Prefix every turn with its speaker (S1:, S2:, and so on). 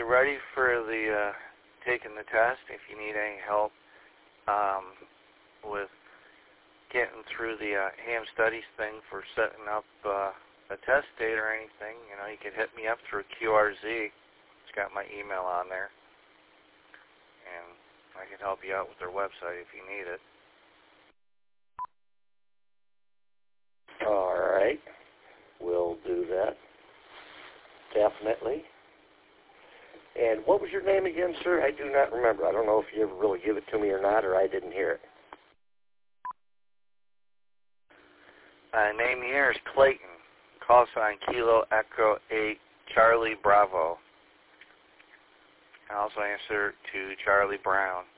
S1: you're ready for the taking the test, if you need any help with getting through the ham studies thing for setting up a test date or anything, you could hit me up through QRZ. It's got my email on there, and I can help you out with their website if you need it.
S2: All right. We'll do that. Definitely. And what was your name again, sir? I do not remember. I don't know if you ever really give it to me or not, or I didn't hear it.
S1: Name here is Clayton. Call sign Kilo Echo 8 Charlie Bravo. I also answer to Charlie Brown.